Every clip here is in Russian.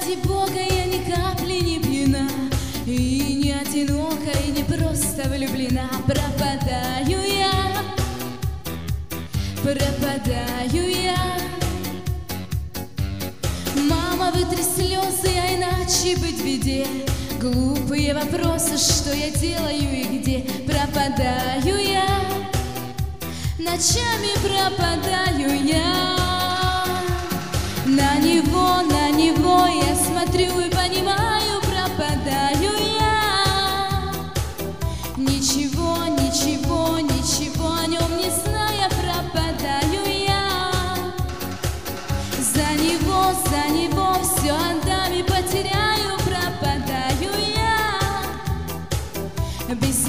ради Бога я ни капли не пьяна, и не одинока, и не просто влюблена. Пропадаю я, пропадаю я. Мама, вытри слезы, а иначе быть в беде. Глупые вопросы, что я делаю и где. Пропадаю я, ночами пропадаю я. На него я смотрю и понимаю, пропадаю я. Ничего, ничего, ничего о нем не зная, пропадаю я. За него все отдам и потеряю, пропадаю я. Без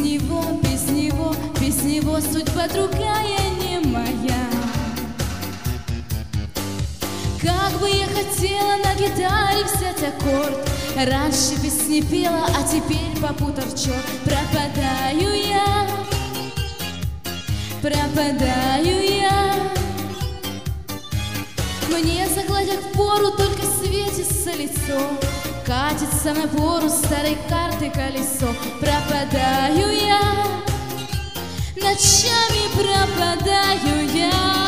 него судьба другая, не моя. Как бы я хотела на гитаре взять аккорд, раньше песни пела, а теперь попутав черт. Пропадаю я, пропадаю я. Мне загладят впору, только светится лицо, катится на пору старой карты колесо. Пропадаю я, ночами пропадаю я.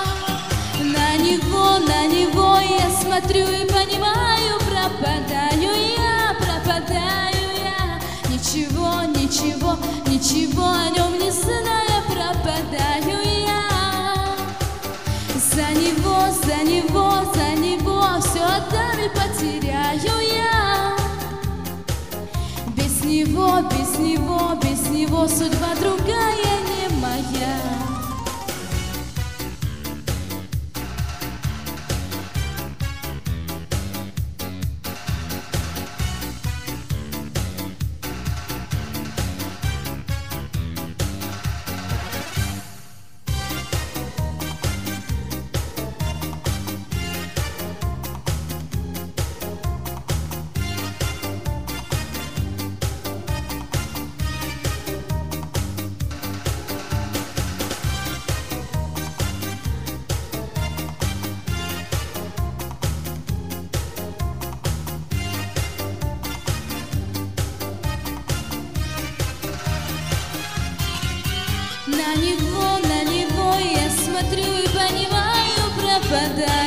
На него я смотрю и понимаю, пропадаю я, пропадаю я. Ничего, ничего, ничего о нем не зная, пропадаю я. За него все отдам и потеряю я. Без него судьба другая, не моя. На него я смотрю и понимаю, пропадаю.